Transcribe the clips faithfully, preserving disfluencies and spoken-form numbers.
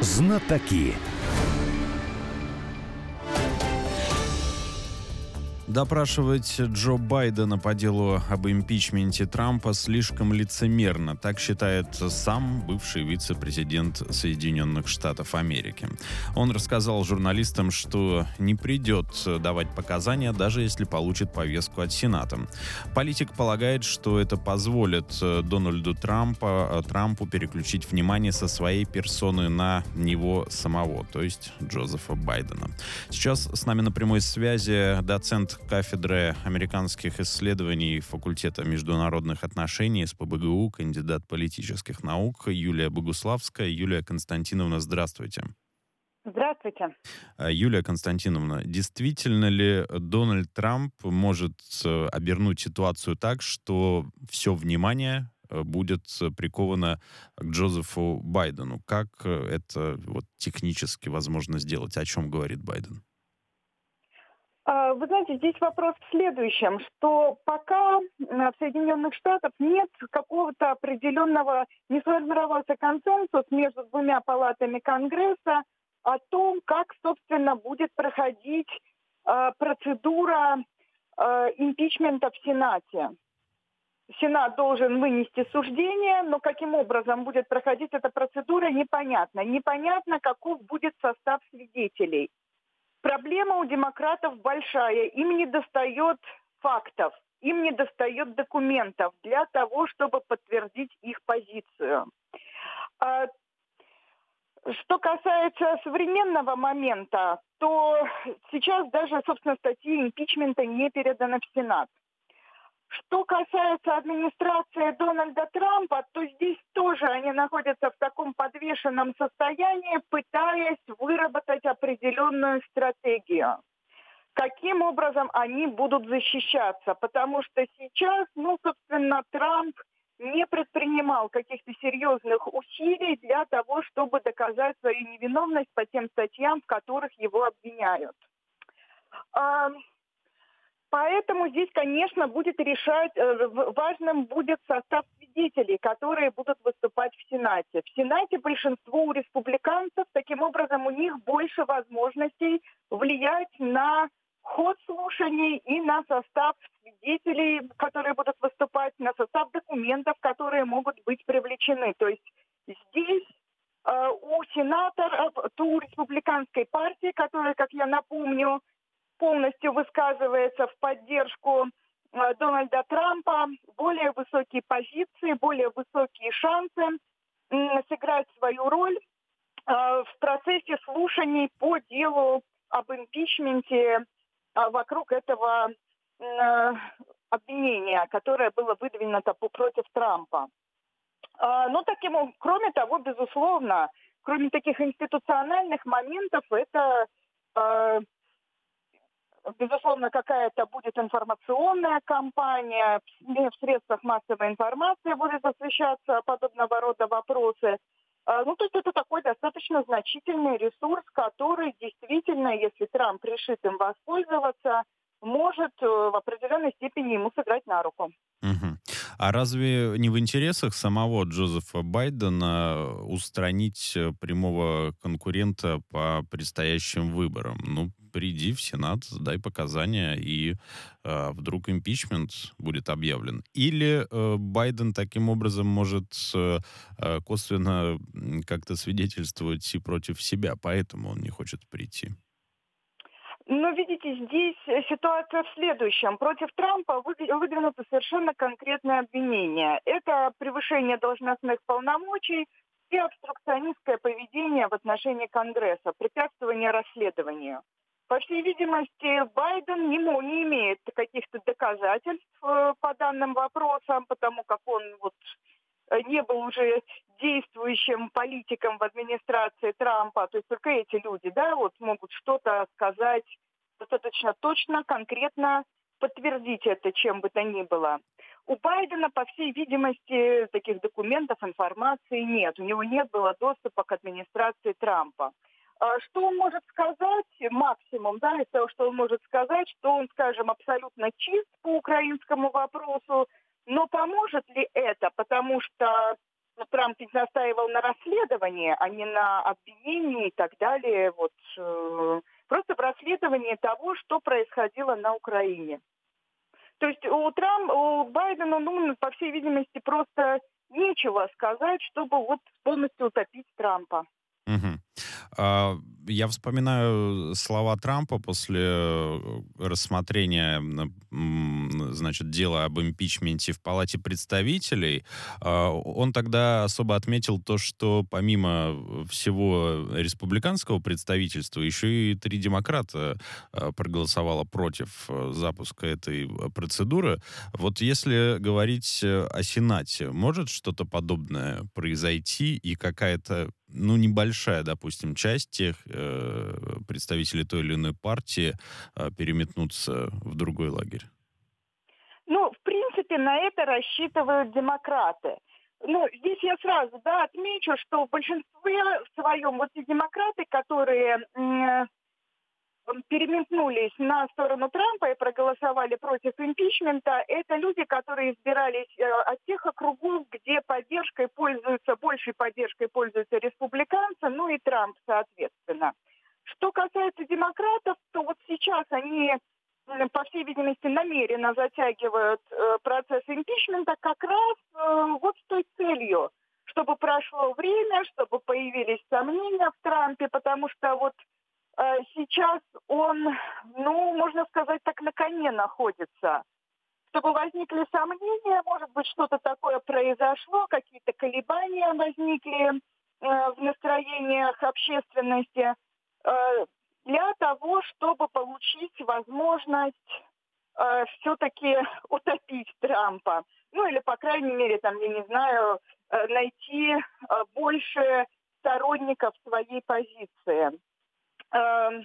Знатоки. Допрашивать Джо Байдена по делу об импичменте Трампа слишком лицемерно, так считает сам бывший вице-президент Соединенных Штатов Америки. Он рассказал журналистам, что не придет давать показания, даже если получит повестку от Сената. Политик полагает, что это позволит Дональду Трампа, Трампу переключить внимание со своей персоны на него самого, то есть Джозефа Байдена. Сейчас с нами на прямой связи доцент кафедры американских исследований факультета международных отношений эс пэ бэ гэ у, кандидат политических наук Юлия Богуславская. Юлия Константиновна, здравствуйте. Здравствуйте. Юлия Константиновна, действительно ли Дональд Трамп может обернуть ситуацию так, что все внимание будет приковано к Джозефу Байдену? Как это вот технически возможно сделать? О чем говорит Байден? Вы знаете, здесь вопрос в следующем, что пока в Соединенных Штатах нет какого-то определенного, не сформировался консенсус между двумя палатами Конгресса о том, как, собственно, будет проходить э, процедура э, импичмента в Сенате. Сенат должен вынести суждение, но каким образом будет проходить эта процедура, непонятно. Непонятно, каков будет состав свидетелей. Проблема у демократов большая. Им не достает фактов, им не достает документов для того, чтобы подтвердить их позицию. Что касается современного момента, то сейчас даже, собственно, статьи импичмента не переданы в Сенат. Что касается администрации Дональда Трампа, то здесь тоже они находятся в таком подвешенном состоянии, пытаясь выработать определенную стратегию. Каким образом они будут защищаться? Потому что сейчас, ну, собственно, Трамп не предпринимал каких-то серьезных усилий для того, чтобы доказать свою невиновность по тем статьям, в которых его обвиняют. Поэтому здесь, конечно, будет решать, важным будет состав свидетелей, которые будут выступать в Сенате. В Сенате большинство у республиканцев, таким образом у них больше возможностей влиять на ход слушаний и на состав свидетелей, которые будут выступать, на состав документов, которые могут быть привлечены. То есть здесь э, у сенаторов, у республиканской партии, которая, как я напомню, полностью высказывается в поддержку э, Дональда Трампа, более высокие позиции, более высокие шансы э, сыграть свою роль э, в процессе слушаний по делу об импичменте э, вокруг этого э, обвинения, которое было выдвинуто против Трампа. Э, ну, таким, кроме того, безусловно, кроме таких институциональных моментов, это э, безусловно, какая-то будет информационная кампания, в средствах массовой информации будут освещаться подобного рода вопросы. Ну, то есть это такой достаточно значительный ресурс, который действительно, если Трамп решит им воспользоваться, может в определенной степени ему сыграть на руку. Угу. А разве не в интересах самого Джозефа Байдена устранить прямого конкурента по предстоящим выборам? Ну, приди в Сенат, дай показания, и э, вдруг импичмент будет объявлен. Или э, Байден таким образом может э, косвенно как-то свидетельствовать и против себя, поэтому он не хочет прийти. Но, видите, здесь ситуация в следующем. Против Трампа выдвинуто совершенно конкретное обвинение. Это превышение должностных полномочий и обструкционистское поведение в отношении Конгресса, препятствование расследованию. По всей видимости, Байден не, не имеет каких-то доказательств э, по данным вопросам, потому как он вот не был уже действующим политиком в администрации Трампа. То есть только эти люди, да, вот могут что-то сказать достаточно точно, конкретно, подтвердить это чем бы то ни было. У Байдена, по всей видимости, таких документов, информации нет. У него не было доступа к администрации Трампа. Что он может сказать? Максимум, да, из того, что он может сказать, что он, скажем, абсолютно чист по украинскому вопросу. Но поможет ли это? Потому что ну, Трамп ведь настаивал на расследовании, а не на обвинении и так далее. Вот, э, просто в расследовании того, что происходило на Украине. То есть у Трампа, у Байдена, ну, по всей видимости, просто нечего сказать, чтобы вот полностью утопить Трампа. Мгм. А, Я вспоминаю слова Трампа после э, рассмотрения, м, м, значит, дела об импичменте в Палате представителей. А, Он тогда особо отметил то, что помимо всего республиканского представительства, еще и три демократа э, проголосовало против э, запуска этой э, процедуры. Вот если говорить э, о Сенате, может что-то подобное произойти и какая-то, ну, небольшая, допустим, часть тех э, представителей той или иной партии э, переметнуться в другой лагерь? Ну, в принципе, на это рассчитывают демократы. Ну, здесь я сразу, да, отмечу, что в большинстве в своем вот эти демократы, которые м, переметнулись на сторону Трампа и проголосовали против импичмента, это люди, которые избирались э, от тех округов, где поддержкой пользуются, большей поддержкой пользуются республиканцы, ну и Трамп, соответственно. Что касается демократов, то вот сейчас они, м, по всей видимости, намеренно затягивают э, процесс импичмента как раз э, вот с той целью, чтобы прошло время, чтобы появились сомнения в Трампе, потому что вот Э, сейчас он, ну, можно сказать, так на коне находится. Чтобы возникли сомнения, может быть, что-то такое произошло, какие-то колебания возникли э, в настроениях общественности э, для того, чтобы получить возможность э, все-таки утопить Трампа. Ну, или, по крайней мере, там, я не знаю, э, найти э, больше сторонников своей позиции. Эм,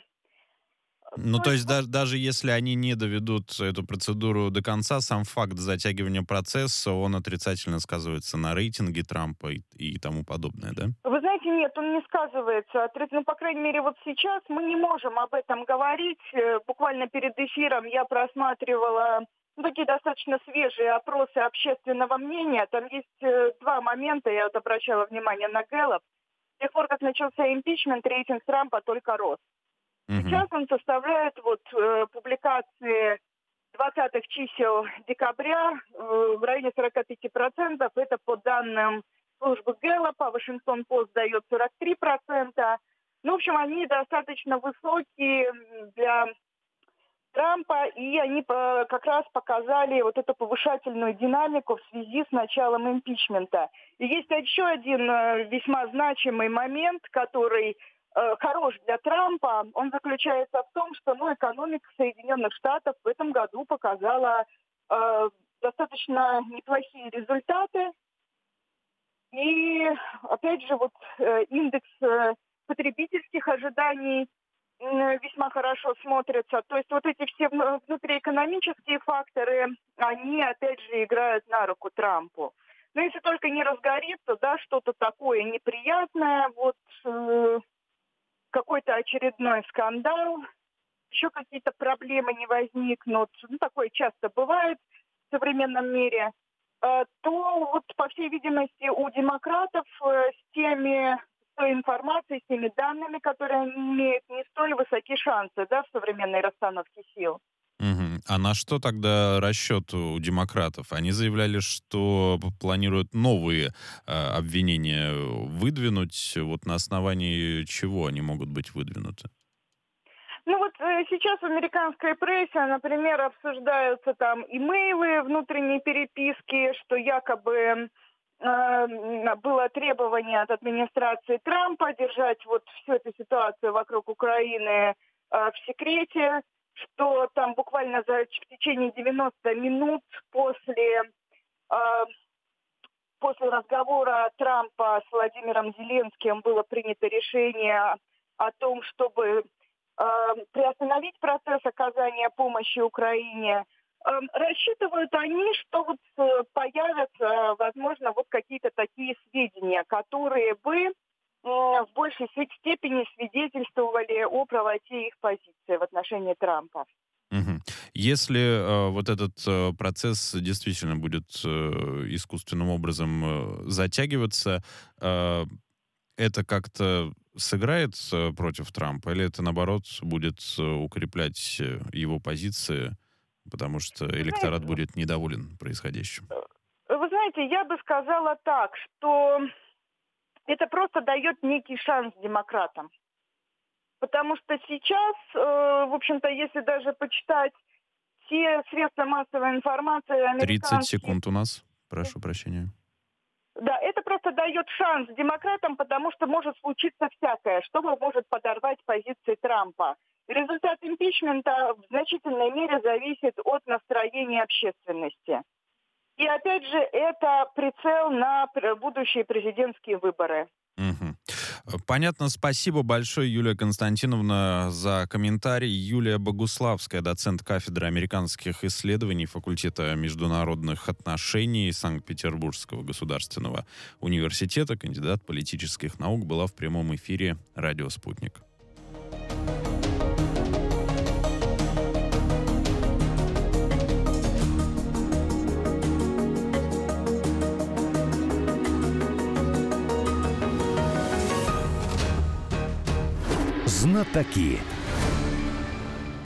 Ну, то то есть есть вот, даже, даже если они не доведут эту процедуру до конца, сам факт затягивания процесса, он отрицательно сказывается на рейтинге Трампа и, и тому подобное, да? вы знаете, нет, он не сказывается. Отрицательно. Ну, по крайней мере, вот сейчас мы не можем об этом говорить. Э, Буквально перед эфиром я просматривала ну, такие достаточно свежие опросы общественного мнения. Там есть э, два момента, я вот обращала внимание на Гэллоп. С тех пор, как начался импичмент, рейтинг Трампа только рос. Мгм. Сейчас он составляет вот э, публикации двадцатых чисел декабря э, в районе сорок пять процентов. Это по данным службы Гэллопа. Вашингтон-Пост дает сорок три процента. Ну, в общем, они достаточно высокие м, для Трампа, и они э, как раз показали вот эту повышательную динамику в связи с началом импичмента. И есть еще один э, весьма значимый момент, который э, хорош для Трампа. Он заключается в том, что ну, экономика Соединенных Штатов в этом году показала э, достаточно неплохие результаты. И опять же, вот э, индекс э, потребительских ожиданий м, весьма хорошо смотрятся. То есть вот эти все вну- внутриэкономические факторы, они опять же играют на руку Трампу. Но если только не разгорится, да, что-то такое неприятное, вот э, какой-то очередной скандал, еще какие-то проблемы не возникнут, ну, такое часто бывает в современном мире, э, то вот, по всей видимости, у демократов э, с теми, с той информацией, с теми данными, которые они имеют, не столь высоки шансы, да, в современной расстановке сил. Мгм. А на что тогда расчет у демократов? Они заявляли, что п- планируют новые э, обвинения выдвинуть. Вот на основании чего они могут быть выдвинуты? Ну вот э, сейчас в американской прессе, например, обсуждаются там имейлы, внутренние переписки, что якобы э, м, было требование от администрации Трампа держать вот всю эту ситуацию вокруг Украины э, в секрете, что там буквально за, в течение девяноста минут после, э, после разговора Трампа с Владимиром Зеленским было принято решение о том, чтобы э, приостановить процесс оказания помощи Украине. Э, рассчитывают они, что вот э, появятся, возможно, вот какие-то такие сведения, которые бы э, в большей степени свидетельствовали о правоте их позиции в отношении Трампа. Мгм. Если э, вот этот э, процесс действительно будет э, искусственным образом э, затягиваться, э, это как-то сыграет э, против Трампа, или это, наоборот, будет э, укреплять э, его позиции, потому что Вы электорат знаете, будет недоволен происходящим? вы знаете, я бы сказала так, что это просто дает некий шанс демократам. Потому что сейчас, э, в общем-то, если даже почитать все средства массовой информации тридцать американские, секунд у нас. Прошу прощения. да, это просто дает шанс демократам, потому что может случиться всякое, что может подорвать позиции Трампа. Результат импичмента в значительной мере зависит от настроения общественности. И опять же, это прицел на пр- будущие президентские выборы. Мгм. Понятно. Спасибо большое, Юлия Константиновна, за комментарий. Юлия Богуславская, доцент кафедры американских исследований факультета международных отношений Санкт-Петербургского государственного университета, кандидат политических наук, была в прямом эфире «Радио Спутник». Знатоки.